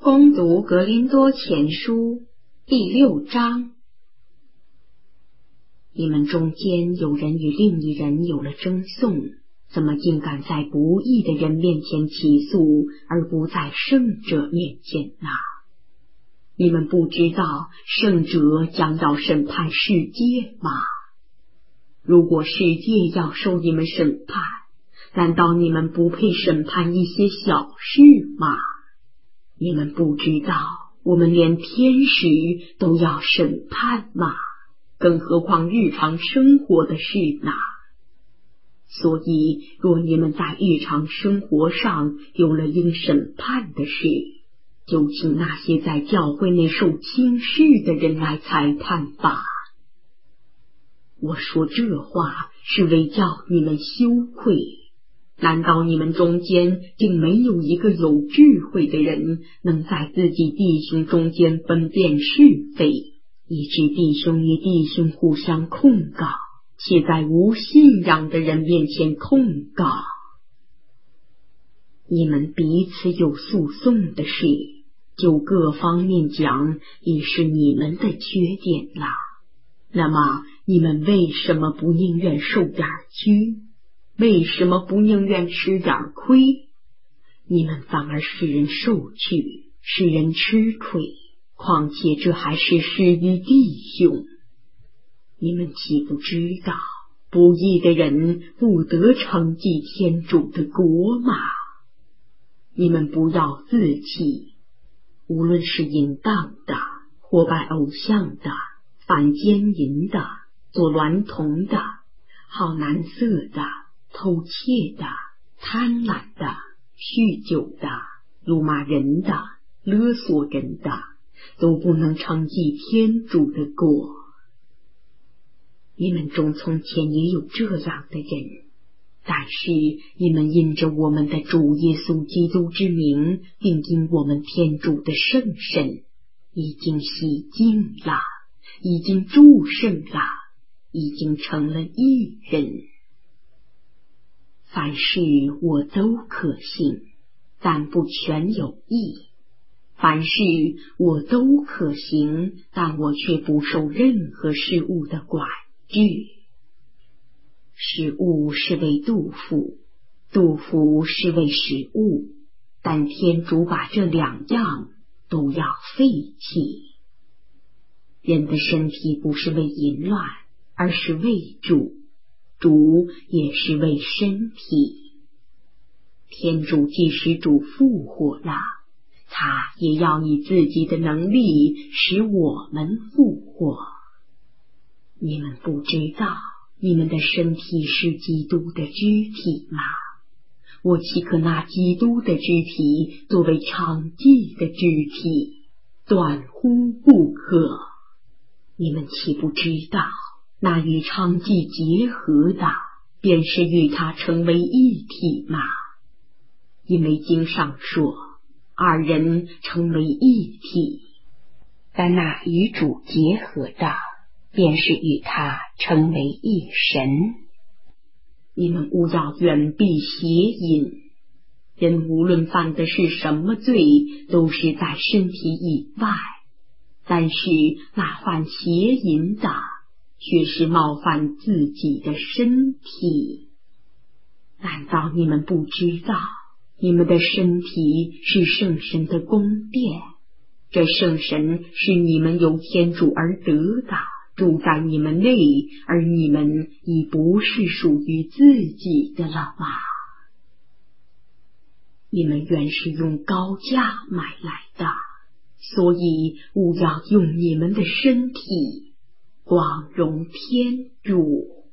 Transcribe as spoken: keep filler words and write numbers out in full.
攻读格林多前书第六章。你们中间有人与另一人有了争讼，怎么竟敢在不义的人面前起诉，而不在圣者面前呢？你们不知道圣者将要审判世界吗？如果世界要受你们审判，难道你们不配审判一些小事吗？你们不知道我们连天使都要审判吗？更何况日常生活的事呢？所以若你们在日常生活上有了应审判的事，就请那些在教会内受轻视的人来裁判吧。我说这话是为叫你们羞愧。难道你们中间竟没有一个有智慧的人，能在自己弟兄中间分辨是非，以致弟兄与弟兄互相控告，且在无信仰的人面前控告？你们彼此有诉讼的事，就各方面讲，也是你们的缺点啦。那么你们为什么不宁愿受点屈？为什么不宁愿吃点亏？你们反而使人受屈，使人吃亏，况且这还是施于弟兄。你们岂不知道不义的人不得承继天主的国吗？你们不要自欺，无论是淫荡的，或拜偶像的，犯奸淫的，做娈童的，好男色的，偷窃的，贪婪的，酗酒的，辱骂人的，勒索人的，都不能承继天主的国。你们中从前也有这样的人，但是你们因着我们的主耶稣基督之名，并因我们天主的圣神，已经洗净了，已经祝圣了，已经成了义人。凡事我都可信，但不全有益；凡事我都可行，但我却不受任何事物的管制。食物是为肚腹，肚腹是为食物，但天主把这两样都要废弃。人的身体不是为淫乱，而是为主，主也是为身体。天主即使主复活了，他也要以自己的能力使我们复活。你们不知道你们的身体是基督的肢体吗？我岂可拿基督的肢体作为娼妓的肢体？断乎不可！你们岂不知道那与娼妓结合的，便是与他成为一体吗？因为经上说，二人成为一体，但那与主结合的，便是与他成为一神。你们务要远避邪淫。人无论犯的是什么罪，都是在身体以外，但是那犯邪淫的，却是冒犯自己的身体。难道你们不知道，你们的身体是圣神的宫殿？这圣神是你们由天主而得的，住在你们内，而你们已不是属于自己的了吗？你们原是用高价买来的，所以务要用你们的身体光荣天主。